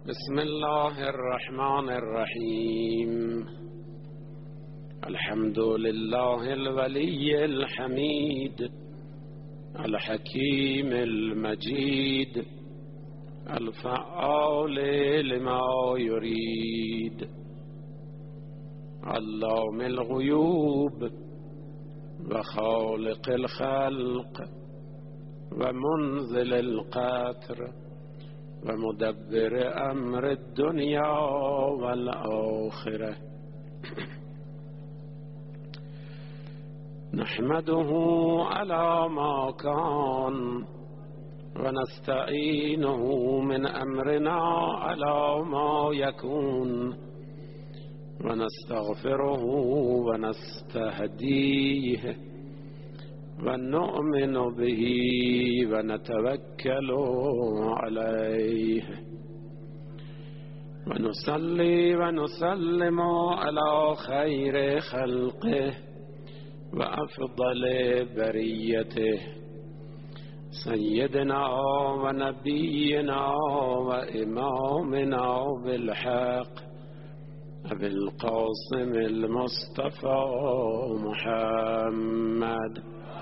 بسم الله الرحمن الرحیم. الحمد لله الولی الحمید الحکیم المجید الفعال لما یرید علام الغیوب و خالق الخلق و منزل القطر و مدبر امر الدنیا و الآخرة. نحمده على ما كان و نستعینه من امرنا على ما يكون و نستغفره و نستهدیه و نؤمن به و نتوکل علیه و نصلی و نسلم علی خیر خلقه و افضل بریته سیدنا و نبینا و امامنا بالحق ابی القاسم المصطفى محمد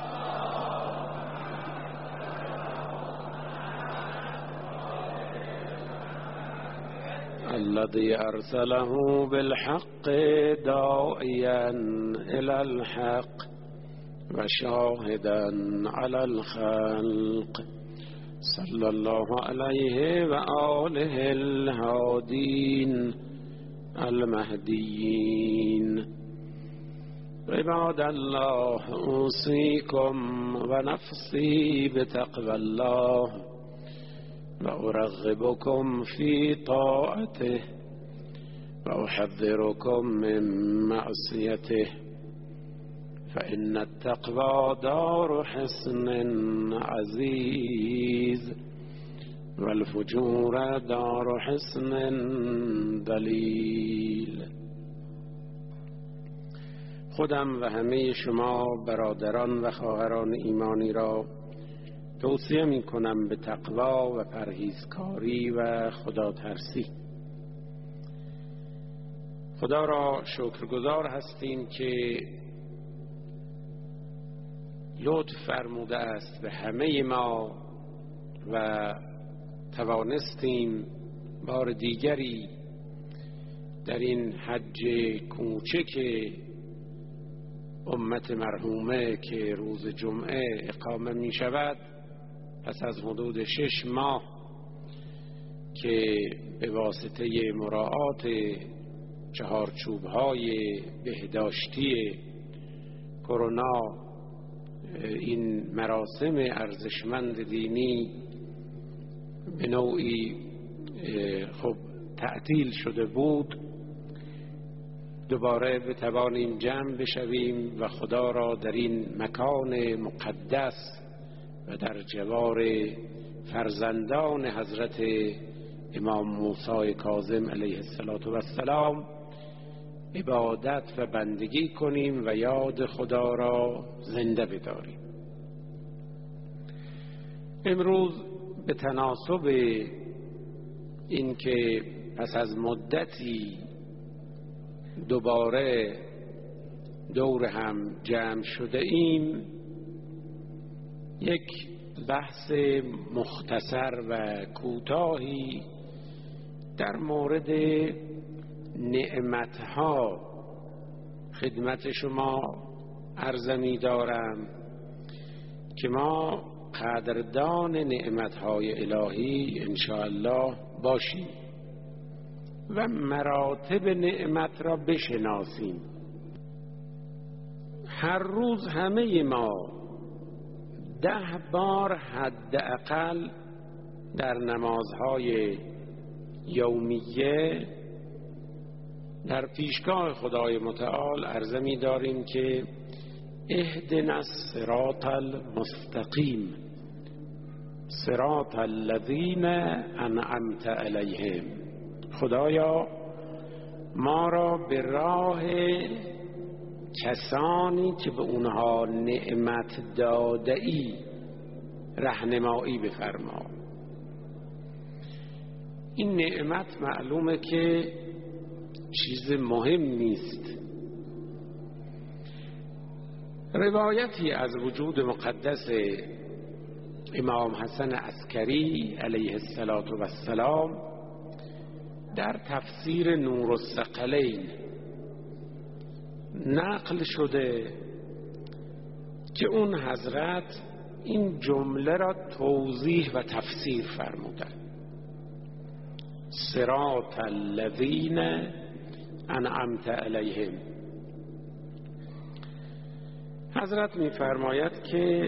الذي أرسله بالحق داعيا إلى الحق وشاهدا على الخلق صلى الله عليه وآله الهادين المهديين. عباد الله أوصيكم ونفسي بتقوى الله وأرغبكم في طاعته وأحذركم من معصيته فإن التقوى دار حصن عزيز والفجور دار حصن ذلیل. خودم و همه شما برادران و خواهران ایمانی را توصیه می کنم به تقوا و پرهیزکاری و خدا ترسی. خدا را شکرگزار هستیم که لطف فرموده است به همه ما و توانستیم بار دیگری در این حج کوچک امت مرحومه که روز جمعه اقامه می شود پس از حدود 6 ماه که به واسطه مراعات چهارچوب‌های بهداشتی کرونا این مراسم ارزشمند دینی به نوعی خب تعطیل شده بود، دوباره بتوانیم جمع بشویم و خدا را در این مکان مقدس و در جوار فرزندان حضرت امام موسی کاظم علیه السلام عبادت و بندگی کنیم و یاد خدا را زنده بداریم. امروز به تناسب این که پس از مدتی دوباره دور هم جمع شده ایم، یک بحث مختصر و کوتاهی در مورد نعمتها خدمت شما عرضه می دارم که ما قدردان نعمتهای الهی انشاءالله باشیم و مراتب نعمت را بشناسیم. هر روز همه ما 10 بار حداقل در نمازهای یومیه در پیشگاه خدای متعال عرضه می داریم که اهدنا الصراط المستقیم صراط الذین انعمت علیهم. خدایا ما را به راه کسانی که به اونها نعمت داده ای رهنمایی بفرما. این نعمت معلومه که چیز مهم نیست. روایتی از وجود مقدس امام حسن عسکری علیه السلام در تفسیر نور الثقلین نقل شده که اون حضرت این جمله را توضیح و تفسیر فرمودند: صراط الذین انعمت علیهم. حضرت می‌فرماید که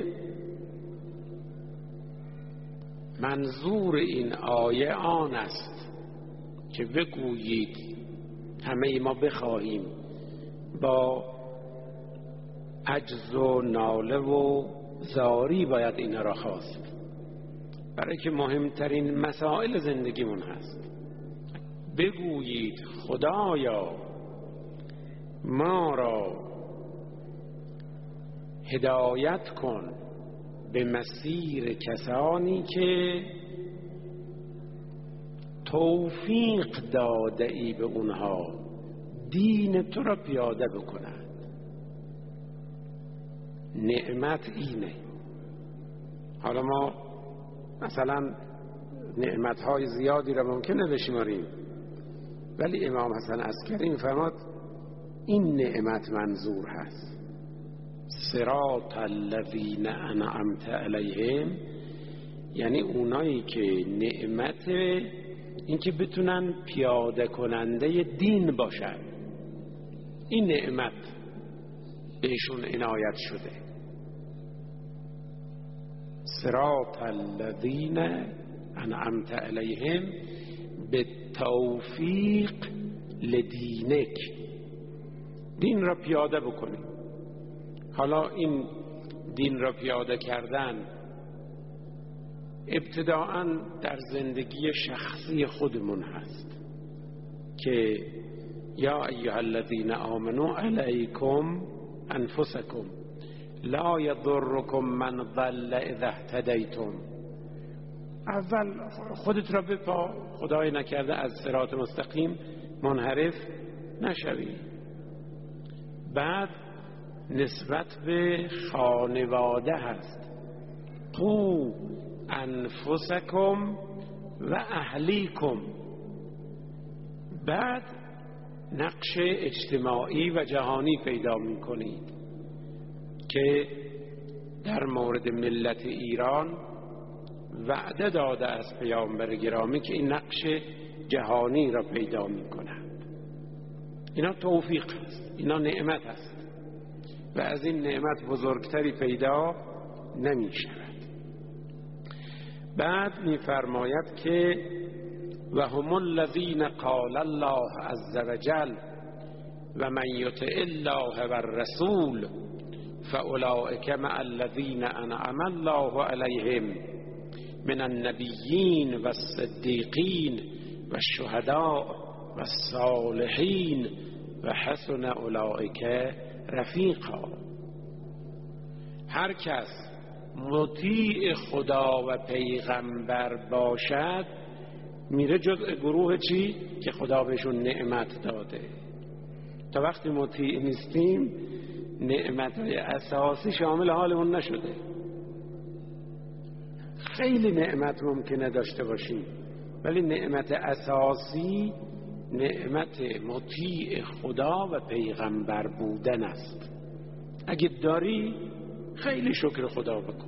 منظور این آیه آن است که بگویید، همه ما بخواهیم با عجز و ناله و زاری باید این را خواست، برای که مهمترین مسائل زندگیمون هست. بگویید خدایا ما را هدایت کن به مسیر کسانی که توفیق داده ای به اونها دین تو را پیاده بکنند. نعمت اینه. حالا ما مثلا نعمتهای زیادی را ممکنه بشماریم، ولی امام حسن عسکری می‌فرماد این نعمت منظور هست. صراط الذین انعمت علیهم، یعنی اونایی که نعمت این که بتونن پیاده کننده دین باشن، این نعمت بهشون عنایت شده. صراط الذین انعمت علیهم به توفیق لدینک، دین را پیاده بکنیم. حالا این دین را پیاده کردن ابتداءً در زندگی شخصی خودمون هست که یا ایها الذین آمنوا علیکم انفسکم لا یضرکم من ضل اذا اهتدیتم. اول خودت را بپا، خدای نکرده از صراط مستقیم منحرف نشوی. بعد نسبت به خانواده هست، قو انفسکم و اهلیکم. بعد نقش اجتماعی و جهانی پیدا می کنید که در مورد ملت ایران وعده داده از پیامبر گرامی که این نقش جهانی را پیدا می کنند. اینا توفیق است، اینا نعمت است و از این نعمت بزرگتری پیدا نمی شود. بعد می فرماید که و هم الذین قال الله عز وجل و من یطع الله و الرسول فاولئک مع الذین انعم الله علیهم من النبیین و الصدیقین و الشهداء و الصالحین و حسن اولئک رفیقا. هر کس مطیع خدا و پیغمبر باشد میره جزء گروه چی؟ که خدا بهشون نعمت داده. تا وقتی مطیع نیستیم نعمتهای اساسی شامل حالمون نشده. خیلی نعمت ممکنه داشته باشیم ولی نعمت اساسی نعمت مطیع خدا و پیغمبر بودن است. اگه داری خیلی شکر خدا بکن.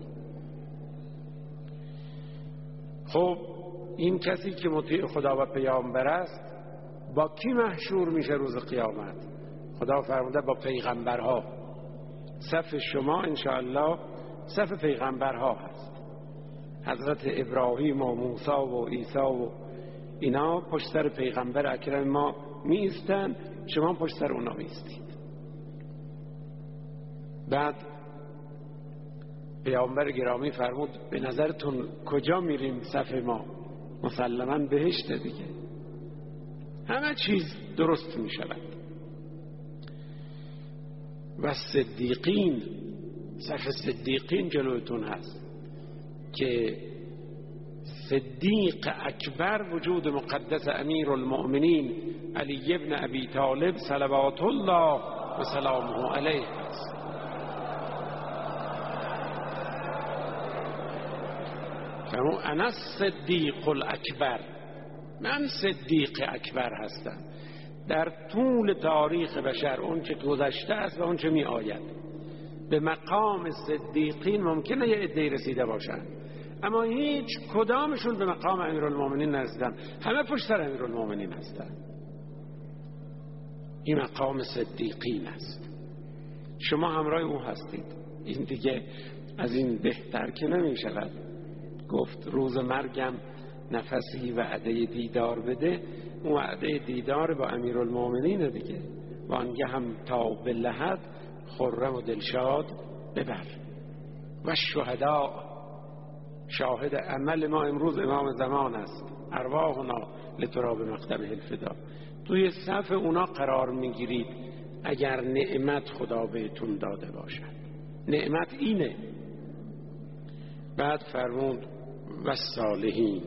خب این کسی که مطیع خدا و پیامبر است با کی محشور میشه روز قیامت؟ خدا فرموده با پیغمبرها. صف شما انشاءالله صف پیغمبرها هست. حضرت ابراهیم و موسی و عیسی و اینا پشت سر پیغمبر اکرم ما می ایستن، شما پشت سر اونا می ایستید. بعد پیامبر گرامی فرمود به نظرتون کجا میریم صف ما؟ مسلماً بهشت دیگه. همه چیز درست می شود. و صدیقین، صف صدیقین جلوتون هست که صدیق اکبر وجود مقدس امیر المؤمنین علی ابن ابی طالب صلوات الله و سلامه علیه است. فرمود انا صدیق الاکبر، من صدیق اکبر هستم. در طول تاریخ بشر اون چه گذشته است و اون چه می آید، به مقام صدیقین ممکنه یه عده‌ای رسیده باشن، اما هیچ کدامشون به مقام امیرالمومنین نرسیدن. همه پشت سر امیرالمومنین هستن. این مقام صدیقین است. شما همراه او هستید. این دیگه از این بهتر که نمی شود گفت. روز مرگم نفسی وعده دیدار بده، اون وعده دیدار با امیرالمومنین دیگه. وانگه هم تا به لحد خرم و دلشاد ببر. و شهدا، شاهد عمل ما امروز امام زمان است. ارواحنا لتراب مقدمه الفدا. توی صف اونا قرار میگیرید اگر نعمت خدا بهتون داده باشد. نعمت اینه. بعد فرمود و صالحین.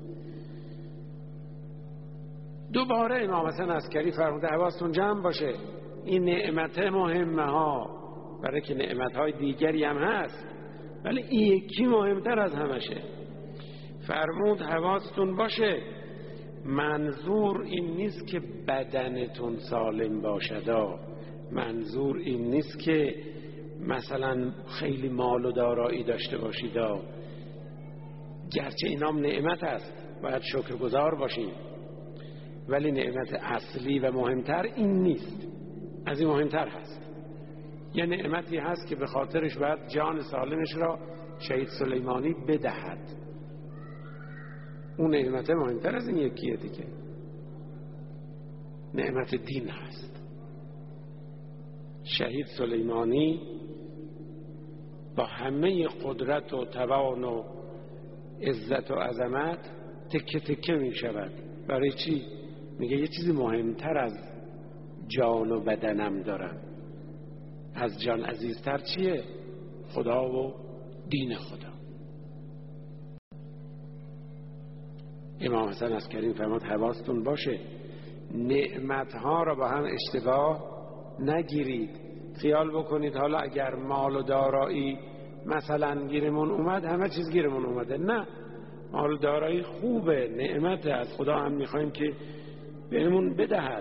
دوباره امام حسن عسکری فرموده حواستون جمع باشه، این نعمت مهمه ها، برای که نعمت های دیگری هم هست، ولی این یکی مهمتر از همشه. فرمود حواستون باشه، منظور این نیست که بدنتون سالم باشد، منظور این نیست که مثلا خیلی مال و دارایی داشته باشید، گرچه اینام نعمت است باید شکرگزار باشیم، ولی نعمت اصلی و مهمتر این نیست، از این مهمتر هست. یه نعمتی هست که به خاطرش باید جان سالمش را شهید سلیمانی بدهد، اون نعمت مهمتر از این یکیه دیگه. نعمت دین هست. شهید سلیمانی با همه قدرت و توان و عزت و عظمت تکه تکه می شود. برای چی؟ میگه یه چیزی مهمتر از جان و بدنم دارم. از جان عزیزتر چیه؟ خدا و دین خدا. امام حسن عسکری فرمود حواستون باشه، نعمتها را با هم اشتباه نگیرید. خیال بکنید حالا اگر مال و دارایی مثلا گیرمون اومد همه چیز گیرمون اومده. نه، مال و دارایی خوبه، نعمت از خدا، هم میخوایم که بهمون بدهد،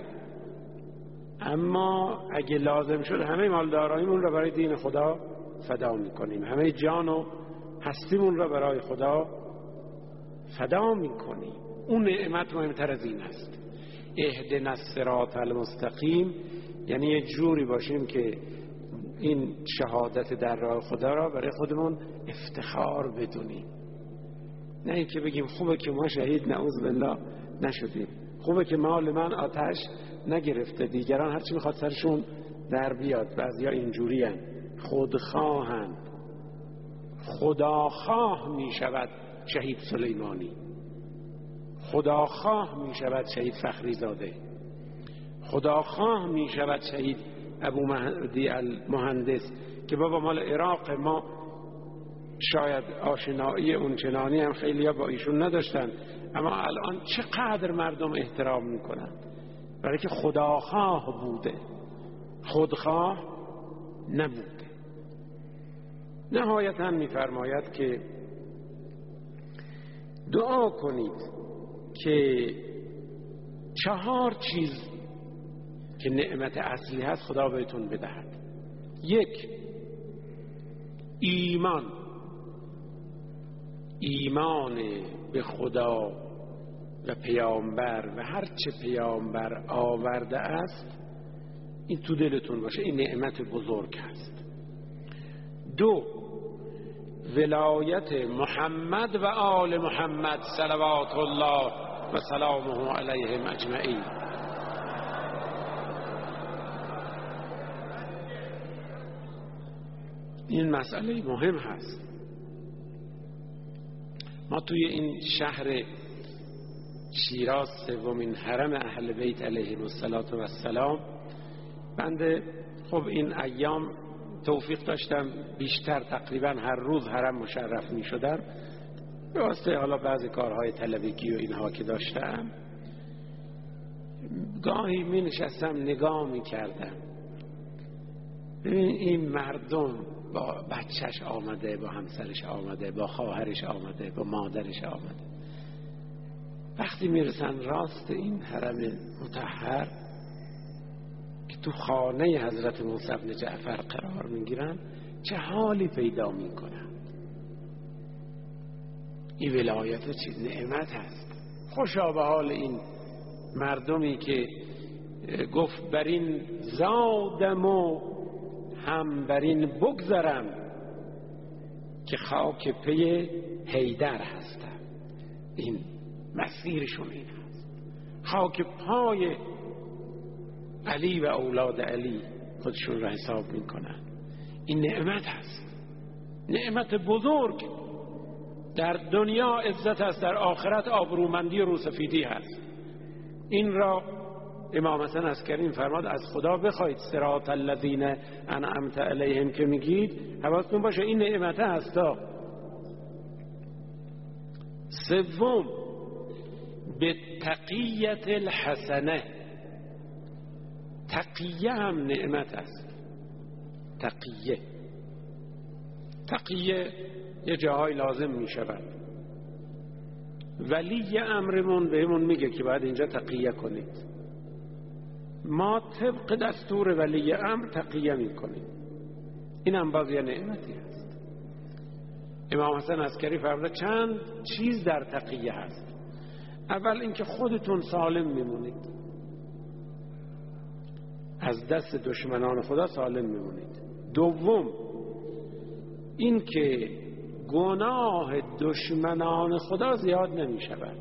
اما اگه لازم شد همه مال داراییمون را برای دین خدا فدا میکنیم، همه جان و هستیمون را برای خدا فدا میکنیم. اون نعمت مهمتر از این است. اهدنا الصراط المستقیم، یعنی یه جوری باشیم که این شهادت در راه خدا را برای خودمون افتخار بدونیم، نه اینکه بگیم خوبه که ما شهید نعوذ بالله نشدیم، خوبه که مال من آتش نگرفته، دیگران هرچی میخواد سرشون در بیاد. بعضیا اینجوری هن، خودخواهن. خداخواه میشود شهید سلیمانی، خداخواه میشود شهید فخری زاده، خداخواه میشود شهید ابو مهدی المهندس که بابا مال عراق، ما شاید آشنایی اونچنانی هم خیلی ها با ایشون نداشتن، اما الان چقدر مردم احترام میکنن، برای که خداخواه بوده، خودخواه نبوده. نهایتا میفرماید که دعا کنید که 4 چیز که نعمت اصلی هست خدا بهتون بدهد. 1، ایمان به خدا و پیامبر و هر چه پیامبر آورده است این تو دلتون باشه، این نعمت بزرگ است. 2، ولایت محمد و آل محمد صلوات الله و سلامه علیهم اجمعین. این مسئله مهم هست. ما توی این شهر شیراز 3مین حرم اهل بیت علیهم السلام، بنده خب این ایام توفیق داشتم بیشتر، تقریبا هر روز حرم مشرف می شدم. به واسطه حالا بعضی کارهای طلبگی و اینها که داشتم، گاهی می نشستم نگاه می کردم، ببین این مردم با بچهش آمده، با همسرش آمده، با خواهرش آمده، با مادرش آمده، وقتی میرسن راست این حرم مطهر که تو خانه حضرت موسی بن جعفر قرار میگیرن، چه حالی پیدا میکنن. این ولایت چه نعمت هست. خوشا به حال این مردمی که گفت بر این زادم و هم بر این بگذرم که خاک پی حیدر هستم. این مسیرشون این هست، خاک پای علی و اولاد علی خودشون را حساب میکنن. این نعمت هست، نعمت بزرگ. در دنیا عزت است، در آخرت آبرومندی و روسفیدی هست. این را امام حسن عسکری فرماد از خدا بخواید صراط الذین انعمت علیهم که میگید حواستون باشه این نعمت هست. سوم، به تقیت الحسنه. تقیه هم نعمت است. تقیه یه جاهای لازم می شود. ولی امرمون بهمون میگه که باید اینجا تقیه کنید. ما طبق دستور ولی امر تقیه می کنیم. این هم باز یه نعمتی هست. امام حسن عسکری فرموده چند چیز در تقیه هست. اول اینکه خودتون سالم میمونید، از دست دشمنان خدا سالم میمونید. دوم این که گناه دشمنان خدا زیاد نمی شود.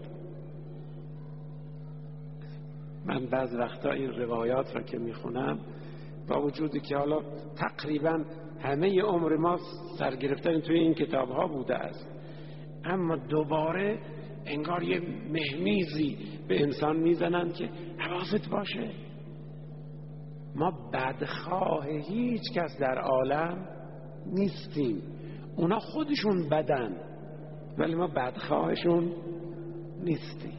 من بعض وقتا این روایات را که میخونم، با وجودی که حالا تقریبا همه عمر ما سرگرفتن توی این کتاب ها بوده است، اما دوباره انگار یه مهمیزی به انسان میزنن که حواست باشه ما بدخواه هیچ کس در عالم نیستیم. اونا خودشون بدن ولی ما بدخواهشون نیستیم.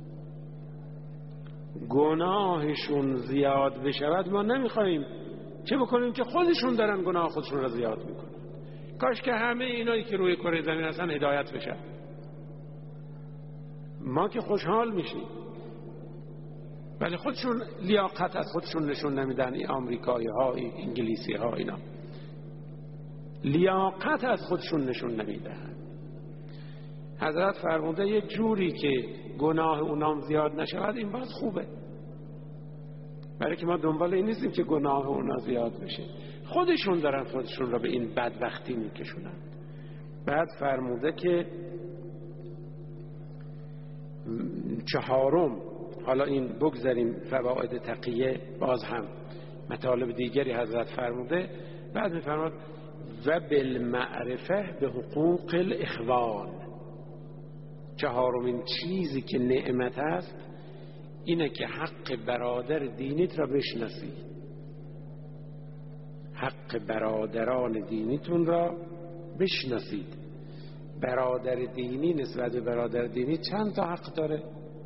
گناهشون زیاد بشود ما نمیخوایم، چه بکنیم که خودشون دارن گناه خودشون را زیاد میکنن. کاش که همه اینایی که روی کره زمین هستن هدایت بشن، ما که خوشحال میشیم. ولی خودشون لیاقت از خودشون نشون نمیدن. این آمریکایی ها، این انگلیسی ها، اینا لیاقت از خودشون نشون نمیدن. حضرت فرموده یه جوری که گناه اونام زیاد نشود این باز خوبه، برای که ما دنبال این نیستیم که گناه اونا زیاد بشه. خودشون دارن خودشون را به این بدبختی میکشونن. بعد فرموده که چهارم، حالا این بگذاریم فواید تقیه، باز هم مطالب دیگری حضرت فرموده. بعد میفرماد و بالمعرفه به حقوق الاخوان. چهارمین چیزی که نعمت است اینه که حق برادر دینیت را بشناسی. حق برادران دینیتون را بشناسید. برادر دینی نسبت به برادر دینی چند تا حق داره؟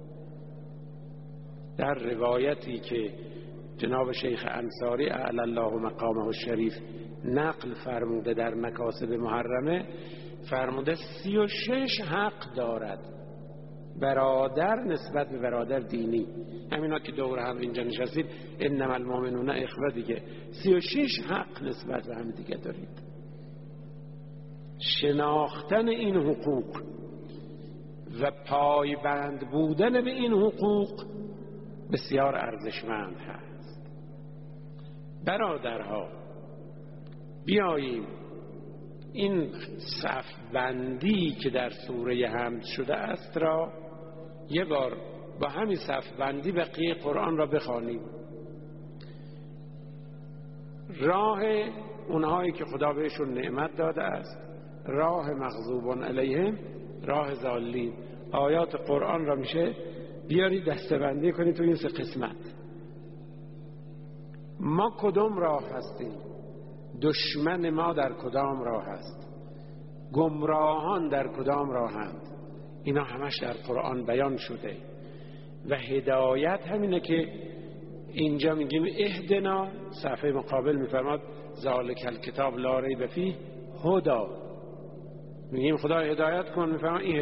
در روایتی که جناب شیخ انصاری اعلی الله مقامه الشریف نقل فرموده در مکاسب محرمه، فرموده 36 حق دارد برادر نسبت به برادر دینی. همینا که دور هم اینجا نشستید انما المؤمنون اخوه دیگه، 36 حق نسبت به هم دیگه دارید. شناختن این حقوق و پایبند بودن به این حقوق بسیار ارزشمند هست. برادرها بیاییم این صف بندی که در سوره حمد شده است را یه بار با همین صف بندی بقیه قرآن را بخوانیم. راه اونهایی که خدا بهشون نعمت داده است، راه مغضوبان علیهم، راه ضالین. آیات قرآن را میشه بیارید دسته‌بندی کنید تو این سه قسمت. ما کدام راه هستیم؟ دشمن ما در کدام راه است؟ گمراهان در کدام راهند؟ اینا همش در قرآن بیان شده. و هدایت همینه که اینجا میگیم اهدنا، صفحه مقابل میفرماد ذالک الکتاب لا ریب فیه هدی، میگیم خدا هدایت کن، میفرماد این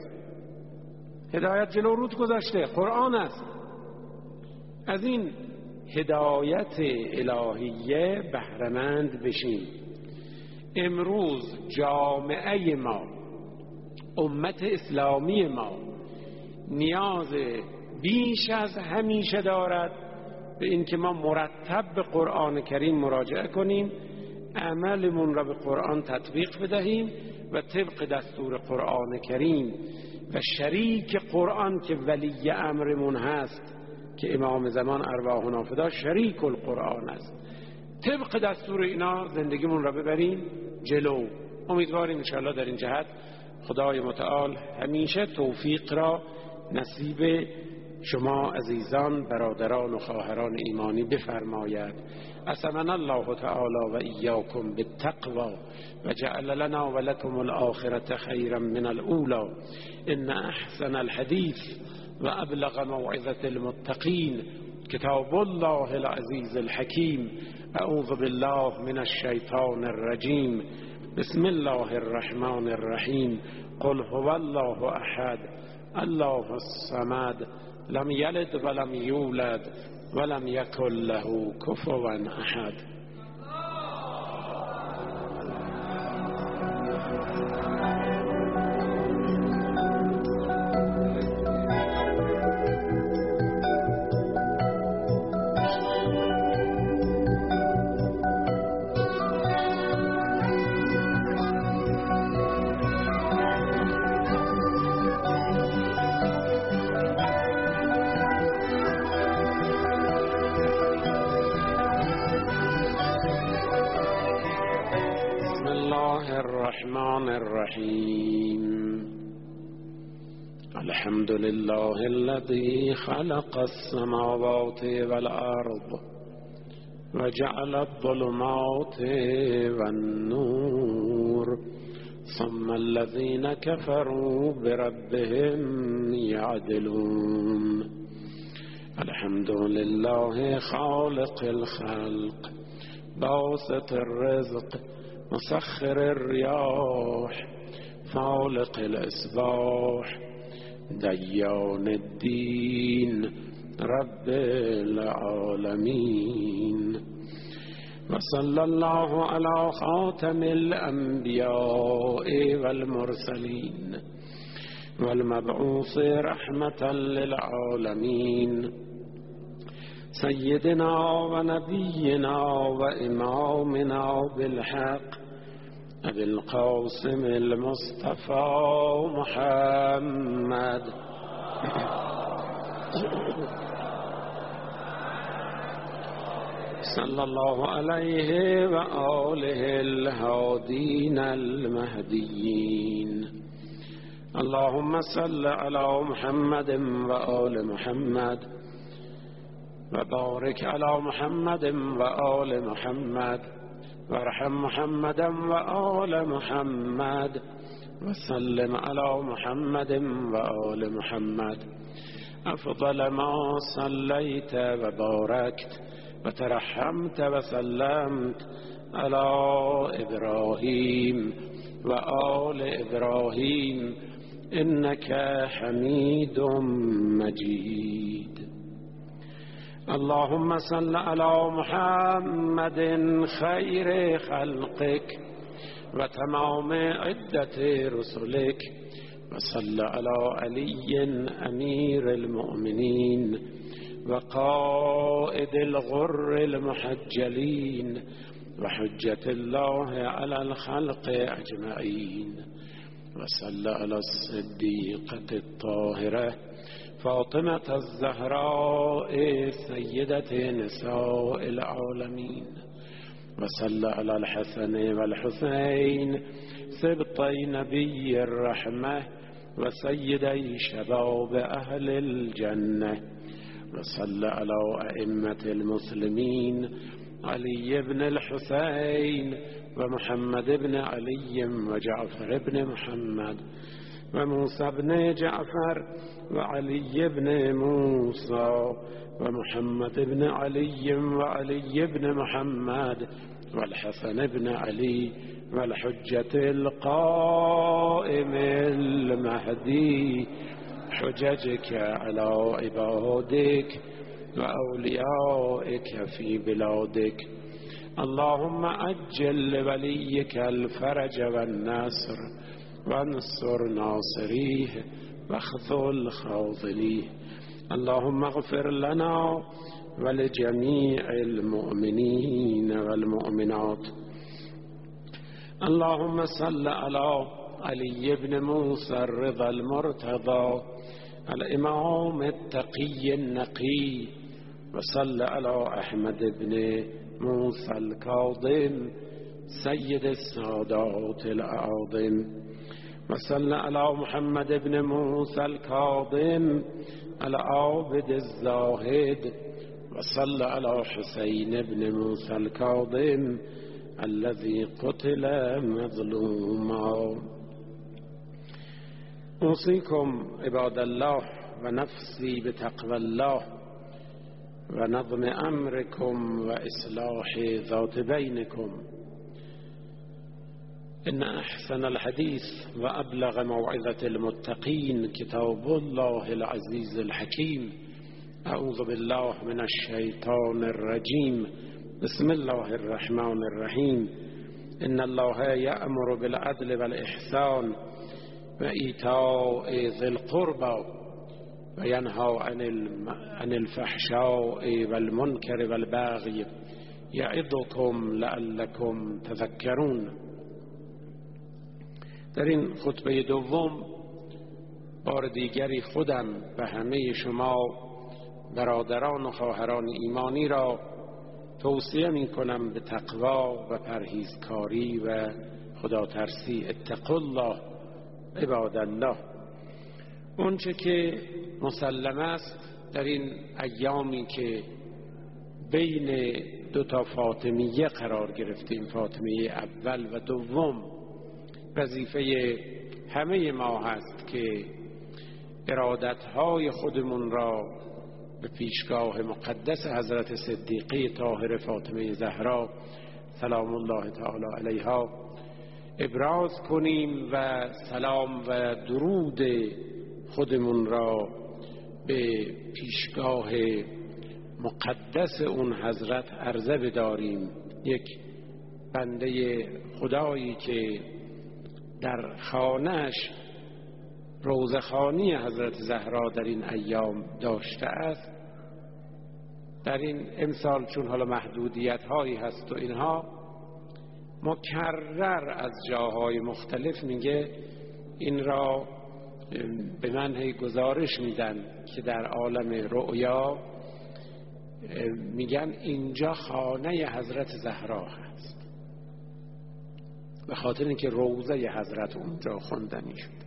هدایت جلو رود گذاشته، قرآن است. از این هدایت الهیه بهره‌مند بشیم. امروز جامعه ما، امت اسلامی ما نیاز بیش از همیشه دارد به این که ما مرتب به قرآن کریم مراجعه کنیم، عملمون را به قرآن تطبیق بدهیم و طبق دستور قرآن کریم و شریک قرآن که ولی امرمون هست که امام زمان ارواحنا فدا شریک القرآن است، طبق دستور اینا زندگیمون را ببریم جلو. امیدواریم انشاءالله در این جهت خدای متعال همیشه توفیق را نصیب شما عزیزان برادران و خواهران ایمانی بفرماید. اسمنا الله تعالی و ایاکم بالتقوى و جعل لنا و لكم الآخرة خیرا من الاولی. ان احسن الحدیث و ابلغ موعظة المتقین کتاب الله العزیز الحکیم. اعوذ بالله من الشیطان الرجیم. بسم الله الرحمن الرحیم. قل هو الله احد الله الصمد لم یلد ولم یولد ولم یکن له کفوا احد. الرحمن الرحیم. الحمد لله الذي خلق السماوات والأرض وجعل الظلمات والنور ثم الذين كفروا بربهم يعدلون. الحمد لله خالق الخلق باسط الرزق مسخر الرياح فالق الإصباح ديان الدين رب العالمين. وصلى الله على خاتم الأنبياء والمرسلين والمبعوث رحمة للعالمين سيدنا ونبينا وإمامنا بالحق أبي القاسم المصطفى محمد صلى الله عليه وآله الهادين المهديين. اللهم صل على محمد وآل محمد وبارك على محمد وآل محمد وارحم محمدا وآل محمد وسلم على محمد وآل محمد أفضل ما صليت وباركت وترحمت وسلمت على إبراهيم وآل إبراهيم إنك حميد مجيد. اللهم صل على محمد خير خلقك وتمام عدة رسلك وصل على علي أمير المؤمنين وقائد الغر المحجلين وحجة الله على الخلق أجمعين وصل على الصديقة الطاهرة فاطمة الزهراء سيدة نساء العالمين وصل على الحسن والحسين سبطي نبي الرحمة وسيدي شباب أهل الجنة وصل على أئمة المسلمين علي بن الحسين ومحمد بن علي وجعفر بن محمد وموسى بن جعفر وعلي بن موسى ومحمد بن علي وعلي بن محمد والحسن بن علي والحجة القائم المهدي حججك على عبادك وأوليائك في بلادك. اللهم أجل لوليك الفرج والنصر وانصر ناصريه واخذل خاذليه. اللهم اغفر لنا ولجميع المؤمنين والمؤمنات. اللهم صل على علي بن موسى الرضا المرتضى الإمام التقي النقي، وصل على أحمد بن موسى الكاظم سيد السادات الأعظم، وصل على محمد بن موسى الكاظم العابد الزاهد، وصل على حسين بن موسى الكاظم الذي قتل مظلوما. أوصيكم عباد الله ونفسي بتقوى الله ونظم أمركم وإصلاح ذات بينكم. إن أحسن الحديث وأبلغ موعظة المتقين كتاب الله العزيز الحكيم. أعوذ بالله من الشيطان الرجيم. بسم الله الرحمن الرحيم. إن الله يأمر بالعدل والإحسان وإيتاء ذي القربى وينهى عن الفحشاء والمنكر والبغي يعظكم لعلكم تذكرون. در این خطبه دوم بار دیگری خودم و همه شما برادران و خواهران ایمانی را توصیه می کنم به تقوا و پرهیزکاری و خداترسی. اتقوا الله عباد الله. اونچه که مسلم است در این ایامی که بین دو تا فاطمیه قرار گرفتیم، فاطمیه اول و دوم، وظیفه همه ما هست که ارادتهای خودمون را به پیشگاه مقدس حضرت صدیقه طاهره فاطمه زهرا سلام الله تعالی علیها ابراز کنیم و سلام و درود خودمون را به پیشگاه مقدس اون حضرت عرضه بداریم. یک بنده خدایی که در خانه‌اش روزخوانی حضرت زهرا در این ایام داشته است، در این امسال چون حالا محدودیت هایی هست و اینها، مکرر از جاهای مختلف میگه این را به من هی گزارش میدن که در عالم رؤیا میگن اینجا خانه حضرت زهرا هست، به خاطر اینکه روضه حضرت اونجا خوندنی شد.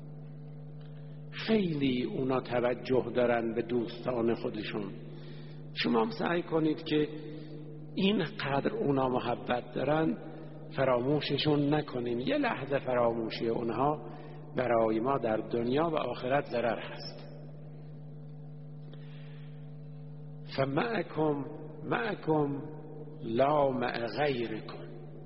خیلی اونا توجه دارن به دوستان خودشون. شما هم سعی کنید که اینقدر اونا محبت دارن فراموششون نکنیم. یه لحظه فراموشی اونها برای ما در دنیا و آخرت ضرر هست. فمعکم لا مع غیرکم.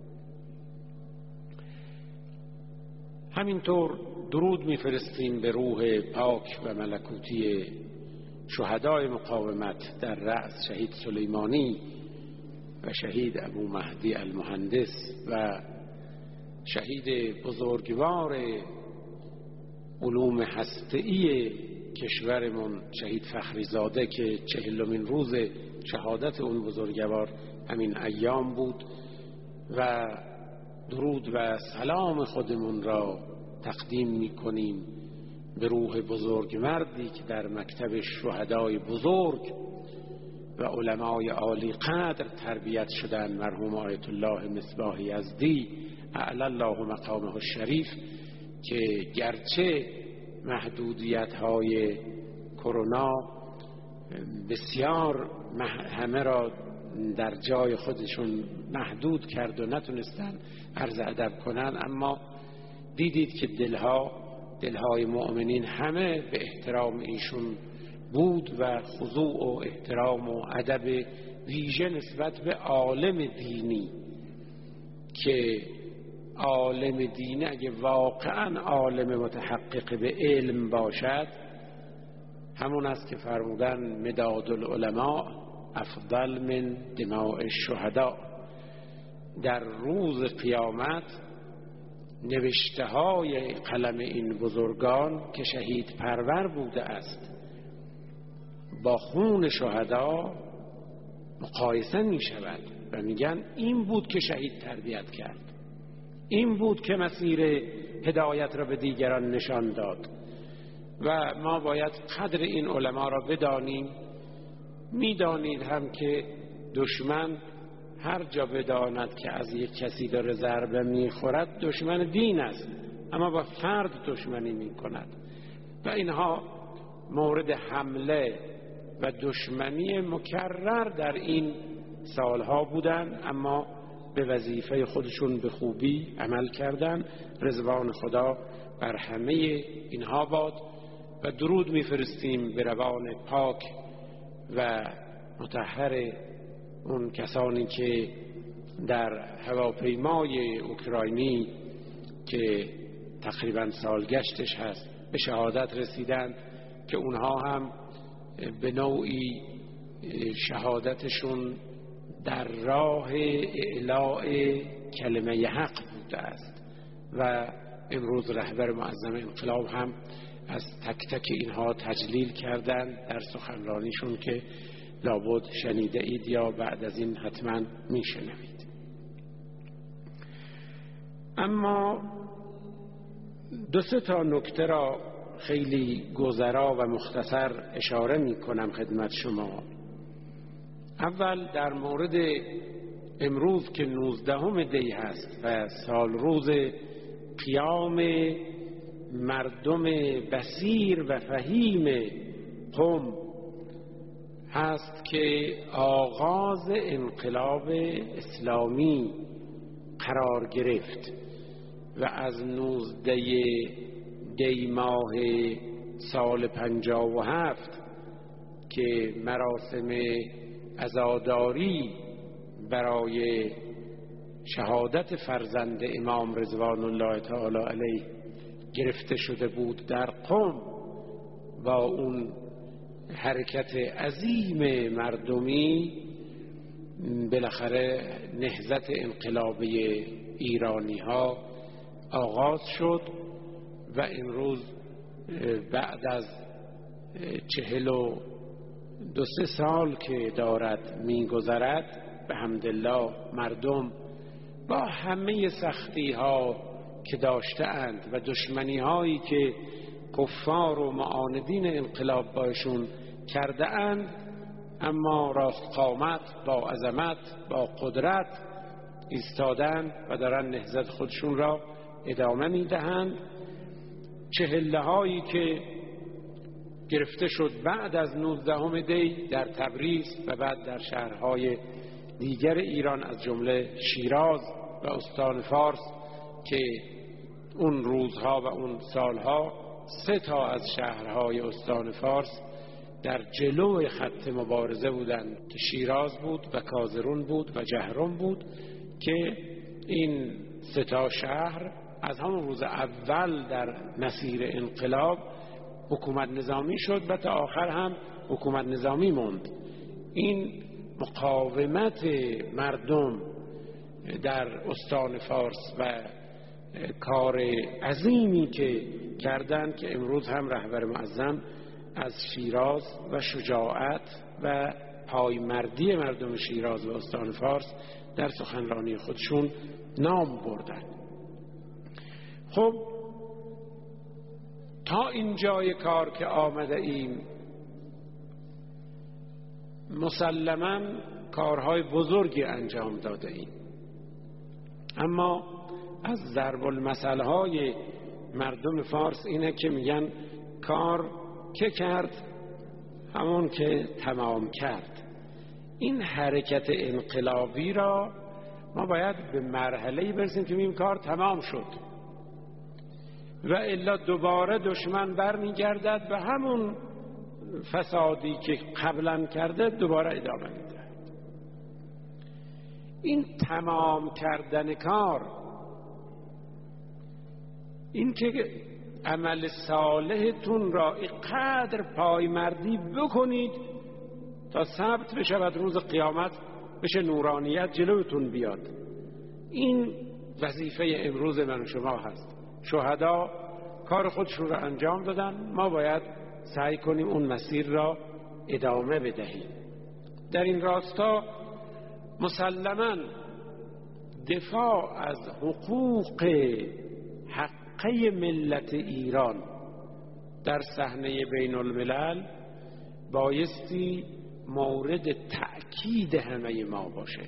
همینطور درود میفرستیم به روح پاک و ملکوتی شهدای مقاومت در رأس شهید سلیمانی و شهید ابو مهدی المهندس و شهید بزرگوار علوم هسته‌ای کشورمون شهید فخریزاده که 40مین روز شهادت اون بزرگوار همین ایام بود، و درود و سلام خودمون را تقدیم می‌کنیم به روح بزرگ مردی که در مکتب شهدای بزرگ و علمای عالی قدر تربیت شدن، مرحوم آیت الله مصباح یزدی اعلی الله مقامه الشریف، که گرچه محدودیت‌های کرونا بسیار همه را در جای خودشون محدود کرد و نتونستن عرض ادب کنن، اما دیدید که دلها دلهای مؤمنین همه به احترام ایشون بود و خضوع و احترام و ادب ویژه نسبت به عالم دینی، که عالم دینی اگه واقعا عالم متحقق به علم باشد، همون است که فرمودن مداد العلماء افضل من دماء الشهداء. در روز قیامت نوشته های قلم این بزرگان که شهید پرور بوده است با خون شهدا مقایسه می شود و میگن این بود که شهید تربیت کرد، این بود که مسیر هدایت را به دیگران نشان داد. و ما باید قدر این علما را بدانیم. میدانید هم که دشمن هر جا بداند که از یک کسی داره ضربه میخورد دشمن دین است، اما با فرد دشمنی میکند و اینها مورد حمله و دشمنی مکرر در این سالها بودن، اما به وظیفه خودشون به خوبی عمل کردن. رضوان خدا بر همه اینها باد و درود میفرستیم به روان پاک و مطهر اون کسانی که در هواپیمای اوکراینی که تقریبا سالگشتش هست به شهادت رسیدن، که اونها هم به نوعی شهادتشون در راه اعلاء کلمه حق بوده است و امروز رهبر معظم انقلاب هم از تک تک اینها تجلیل کردن در سخنرانیشون که لابد شنیده اید یا بعد از این حتما میشنوید. اما دو سه تا نکته را خیلی گذرا و مختصر اشاره می کنم خدمت شما. اول در مورد امروز که 19 دی هست و سال روز قیام مردم بصیر و فهیم قم هست که آغاز انقلاب اسلامی قرار گرفت و از 19 دی ماه سال 57 که مراسم عزاداری برای شهادت فرزند امام رضوان الله تعالی علیه گرفته شده بود در قم، با اون حرکت عظیم مردمی بالاخره نهضت انقلابی ایرانی ها آغاز شد و امروز بعد از 42 سال که دارد می‌گذرد به حمدالله مردم با همه سختی ها که داشته‌اند و دشمنی هایی که کفار و معاندین انقلاب باشون کرده اند، اما راست قامت با عظمت با قدرت ایستادند و دارن نهضت خودشون را ادامه میدهند. چهله هایی که گرفته شد بعد از 19 دی در تبریز و بعد در شهرهای دیگر ایران از جمله شیراز و استان فارس که اون روزها و اون سالها 3 تا از شهرهای استان فارس در جلو خط مبارزه بودند که شیراز بود و کازرون بود و جهرم بود، که این 3 تا شهر از همون روز اول در مسیر انقلاب حکومت نظامی شد و تا آخر هم حکومت نظامی موند. این مقاومت مردم در استان فارس و کار عظیمی که کردند که امروز هم رهبر معظم از شیراز و شجاعت و پایمردی مردم شیراز و استان فارس در سخنرانی خودشون نام بردن. خب تا اینجای کار که آمده ایم مسلماً کارهای بزرگی انجام داده ایم، اما از ضرب المثل های مردم فارس اینه که میگن کار که کرد همون که تمام کرد. این حرکت انقلابی را ما باید به مرحله‌ای برسیم که این کار تمام شد و الا دوباره دشمن برمیگردد و همون فسادی که قبلا کرده دوباره ادامه میده. این تمام کردن کار، این که عمل صالحتون را اینقدر پایمردی بکنید تا ثبت بشود روز قیامت بشه نورانیت جلوتون بیاد، این وظیفه امروز من و شما هست. شهدا کار خودشون را انجام دادن، ما باید سعی کنیم اون مسیر را ادامه بدهیم. در این راستا مسلماً دفاع از حقوق حقه ملت ایران در صحنه بین الملل بایستی مورد تأکید همه ما باشه.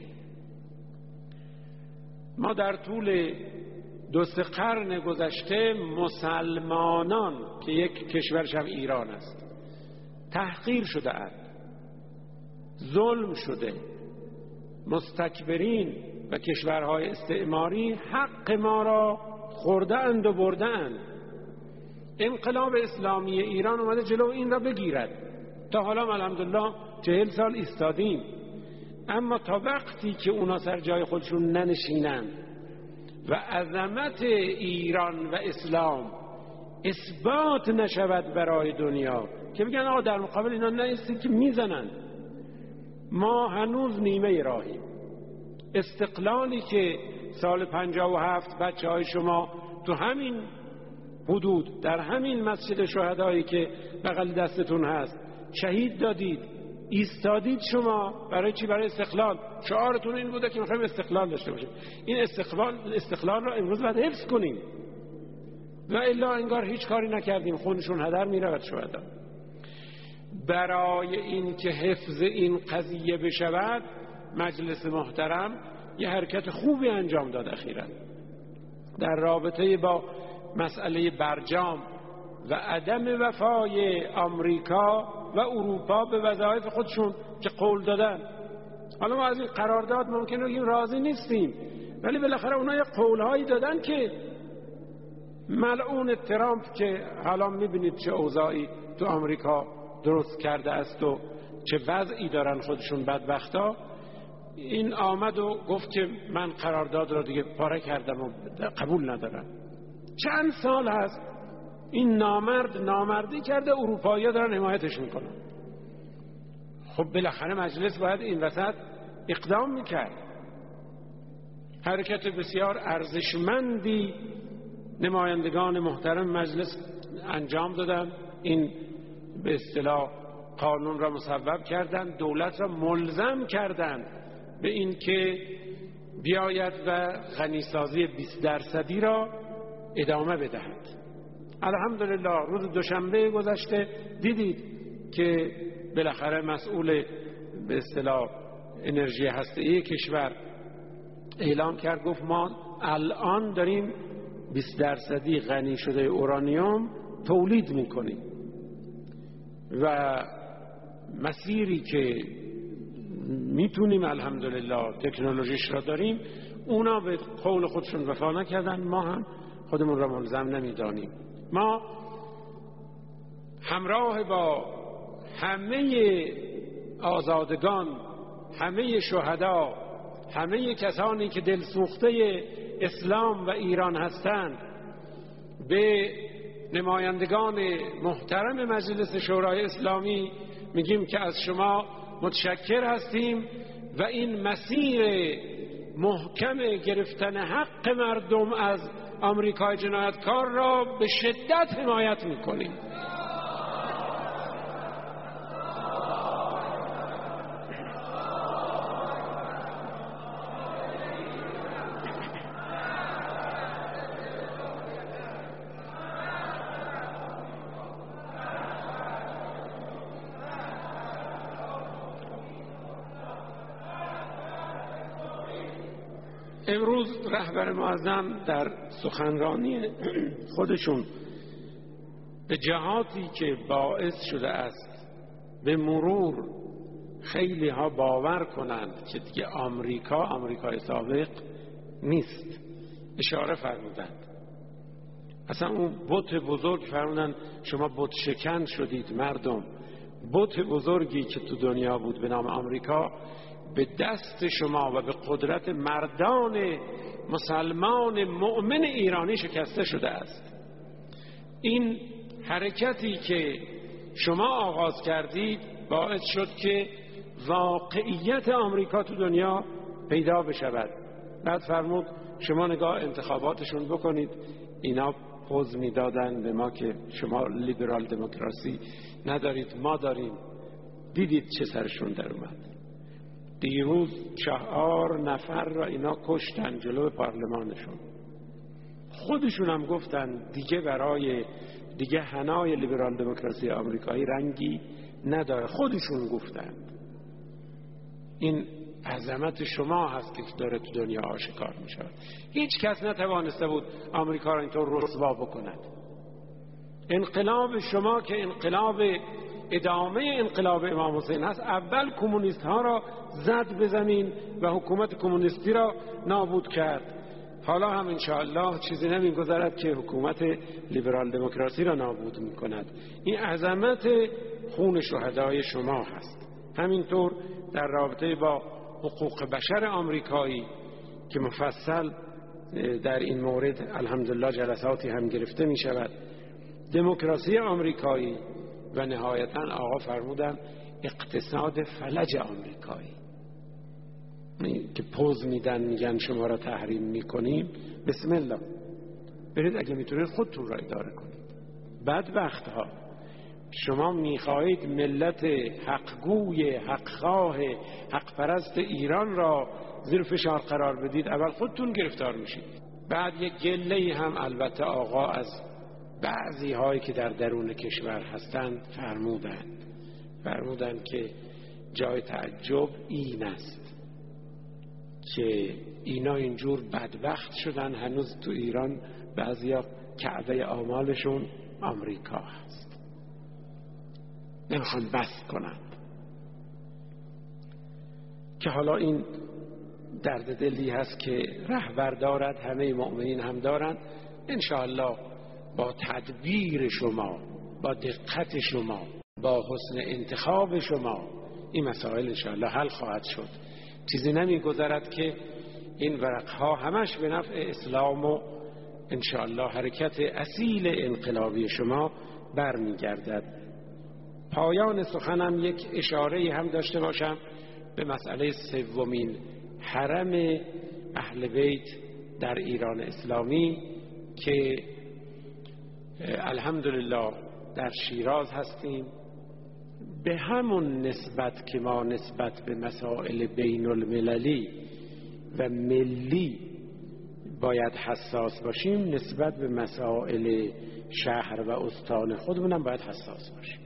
ما در طول 2-3 قرن گذشته مسلمانان که یک کشورش هم ایران است تحقیر شده اند، ظلم شده، مستکبرین و کشورهای استعماری حق ما را خورده اند و برده اند. انقلاب اسلامی ایران اومده جلو این را بگیرد. تا حالا الحمدلله 40 سال ایستادیم، اما تا وقتی که اونا سر جای خودشون ننشینند و عظمت ایران و اسلام اثبات نشود برای دنیا که بگن آقا در مقابل اینا نیستید که میزنن، ما هنوز نیمه راهیم. استقلالی که سال 57 بچه‌های شما تو همین حدود در همین مسجد شهدایی که بغل دستتون هست شهید دادید، ایستادید، شما برای چی؟ برای استقلال. شعارتون این بوده که میخوایم استقلال داشته باشیم. این استقلال رو امروز باید حفظ کنیم و الا انگار هیچ کاری نکردیم، خونشون هدر میرود شهدا. برای این که حفظ این قضیه بشود مجلس محترم یه حرکت خوبی انجام داد اخیراً در رابطه با مسئله برجام و عدم وفای آمریکا و اروپا به وظایف خودشون که قول دادن. حالا ما از این قرارداد ممکنه بگیم راضی نیستیم، ولی بالاخره اونا یه قولهایی دادن که ملعون ترامپ که حالا میبینید چه اوضاعی تو آمریکا درست کرده است و چه وضعی دارن خودشون بدبختا، این آمد و گفت که من قرارداد را دیگه پاره کردم و قبول ندارم. چند سال هست این نامردی کرده، اروپایی‌ها دارن حمایتش میکنن. خب بالاخره مجلس باید این وسط اقدام میکرد. حرکت بسیار ارزشمندی نمایندگان محترم مجلس انجام دادن، این به اصطلاح قانون را مصوب کردن، دولت را ملزم کردن به این که بیاید و غنیسازی 20% را ادامه بدهد. الحمدلله روز دوشنبه گذشته دیدید که بالاخره مسئول به اصطلاح انرژی هسته‌ای کشور اعلام کرد، گفت ما الان داریم 20% غنی شده اورانیوم تولید میکنیم و مسیری که میتونیم الحمدلله تکنولوژیش را داریم. اونا به قول خودشون وفا نکردن، ما هم خودمون را ملزم نمیدانیم. ما همراه با همه آزادگان، همه شهدا، همه کسانی که دلسوخته اسلام و ایران هستند به نمایندگان محترم مجلس شورای اسلامی میگیم که از شما متشکر هستیم و این مسیر محکم گرفتن حق مردم از آمریکای جنایتکار را به شدت حمایت میکنیم. امروز رهبر معظم در سخنرانی خودشون به جهاتی که باعث شده است به مرور خیلی ها باور کنند که دیگه آمریکای سابق نیست اشاره فرمودند. اصلا اون بت بزرگ فرمودن شما بت شکن شدید مردم. بت بزرگی که تو دنیا بود به نام آمریکا به دست شما و به قدرت مردان مسلمان مؤمن ایرانی شکسته شده است. این حرکتی که شما آغاز کردید باعث شد که واقعیت آمریکا تو دنیا پیدا بشود. بعد فرمود شما نگاه انتخاباتشون بکنید، اینا پوز میدادن به ما که شما لیبرال دموکراسی ندارید، ما داریم. دیدید چه سرشون در اومد. دیروز 4 نفر را اینا کشتن جلو پارلمانشون. خودشون هم گفتن دیگه حنای لیبرال دموکراسی آمریکایی رنگی نداره. خودشون گفتن. این عظمت شما هست که داره تو دنیا آشکار می شود. هیچ کس نتوانسته بود آمریکا را اینطور رسوا بکند. انقلاب شما که انقلاب ادامه انقلاب امام حسین هست، اول کمونیست ها را زد به زمین و حکومت کمونیستی را نابود کرد. حالا هم انشاءالله چیزی نمیگذرد که حکومت لیبرال دموکراسی را نابود میکند. این عظمت خون شهدای شما هست. همینطور در رابطه با حقوق بشر آمریکایی که مفصل در این مورد الحمدلله جلساتی هم گرفته می شود، دموکراسی آمریکایی و نهایتاً آقا فرمودن اقتصاد فلج آمریکایی که پوز میدن میگن شما را تحریم میکنیم. بسم الله، برید اگه میتونید خودتون را اداره کنید. بدبخت ها، شما میخواهید ملت حقگوی، حقخواه، حق پرست ایران را زیر فشار قرار بدید، اول خودتون گرفتار میشید. بعد یک گله‌ای هم البته آقا از بعضی هایی که در درون کشور هستند فرمودند که جای تعجب این است که اینا اینجور بدبخت شدن هنوز تو ایران بعضیا کعبه آمالشون آمریکا هست، نمیخوان بس کنند. که حالا این درد دلی هست که رهبر دارد، همه مؤمنین هم دارند. انشاءالله با تدبیر شما، با دقت شما، با حسن انتخاب شما این مسائل انشاءالله حل خواهد شد. چیزی نمی گذرد که این ورقها همش به نفع اسلام و انشاءالله حرکت اصیل انقلابی شما برمی گردد. پایان سخنم یک اشاره هم داشته باشم به مسئله سومین حرم اهل بیت در ایران اسلامی که الحمدلله در شیراز هستیم. به همون نسبت که ما نسبت به مسائل بین المللی و ملی باید حساس باشیم، نسبت به مسائل شهر و استان خودمونم باید حساس باشیم.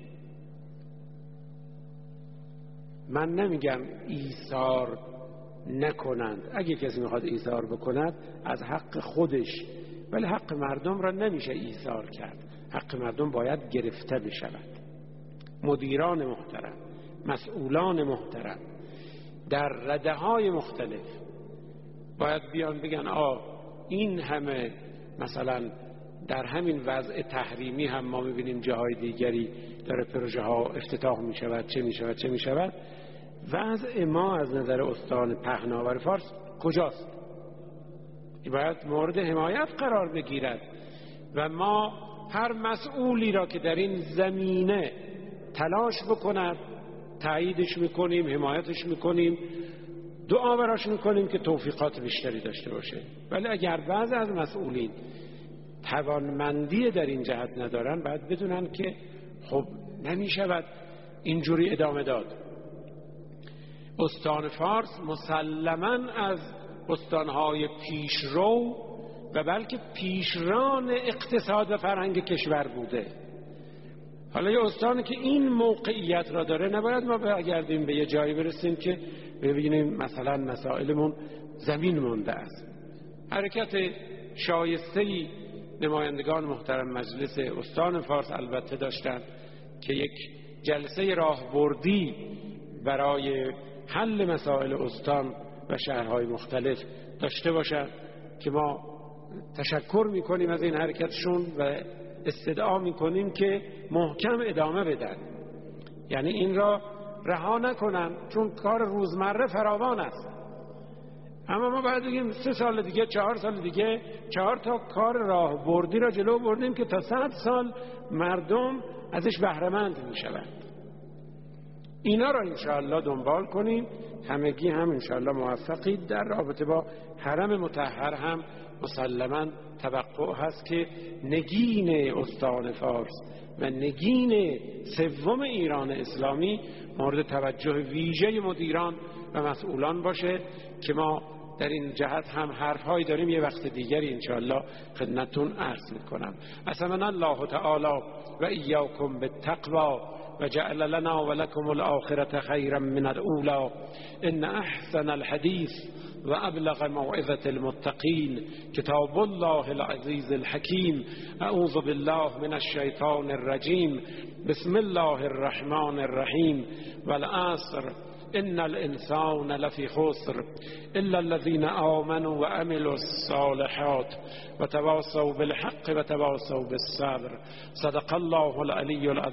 من نمیگم ایثار نکنند، اگه کسی میخواد ایثار بکند از حق خودش، ولی حق مردم را نمیشه ایثار کرد. حق مردم باید گرفته بشود. مدیران محترم، مسئولان محترم در رده‌های مختلف باید بیان بگن این همه، مثلا در همین وضع تحریمی هم ما میبینیم جاهای دیگری داره پروژه ها افتتاح میشود، چه میشود. وضع ما از نظر استان پهناور فارس کجاست؟ باید مورد حمایت قرار بگیرد و ما هر مسئولی را که در این زمینه تلاش بکند تاییدش میکنیم، حمایتش میکنیم، دعا براش میکنیم که توفیقات بیشتری داشته باشه. ولی اگر بعضی از مسئولین توانمندی در این جهت ندارن، باید بدونن که خب نمیشود اینجوری ادامه داد. استان فارس مسلماً از استانهای پیشرو و بلکه پیشران اقتصاد و فرهنگ کشور بوده. حالا یه استانی که این موقعیت را داره، نباید ما برگردیم به یه جایی برسیم که ببینیم مثلا مسائلمون زمین مونده است. حرکت شایسته‌ای نمایندگان محترم مجلس استان فارس البته داشتن که یک جلسه راهبردی برای حل مسائل استان و شهرهای مختلف داشته باشند که ما تشکر میکنیم از این حرکتشون و استدعا میکنیم که محکم ادامه بدن، یعنی این را رها نکنن، چون کار روزمره فراوان است. اما ما باید بگیم 3 سال دیگه، 4 سال دیگه 4 تا کار راه بردی را جلو بردیم که تا 100 سال مردم ازش بهره‌مند میشوند. اینا را انشاءالله دنبال کنیم. همگی هم انشاءالله موفقید. در رابطه با حرم مطهر هم مسلماً توقع هست که نگین استان فارس و نگین سوم ایران اسلامی مورد توجه ویژه مدیران و مسئولان باشه که ما در این جهت هم حرفهایی داریم، یه وقت دیگری انشاءالله خدمتتون عرض میکنم. اسمنا الله تعالی و ایاکم بالتقوی و جعل لنا و لکم الآخرة خیرا من الاولی. ان احسن الحدیث و ابلغ موعظة المتقین کتاب الله العزیز الحکیم. اعوذ بالله من الشیطان الرجیم. بسم الله الرحمن الرحیم. والعصر ان الانسان لفی خسر الا الذين آمنوا وعملوا الصالحات وتواصوا بالحق وتواصوا بالصبر. صدق الله العلی العظیم.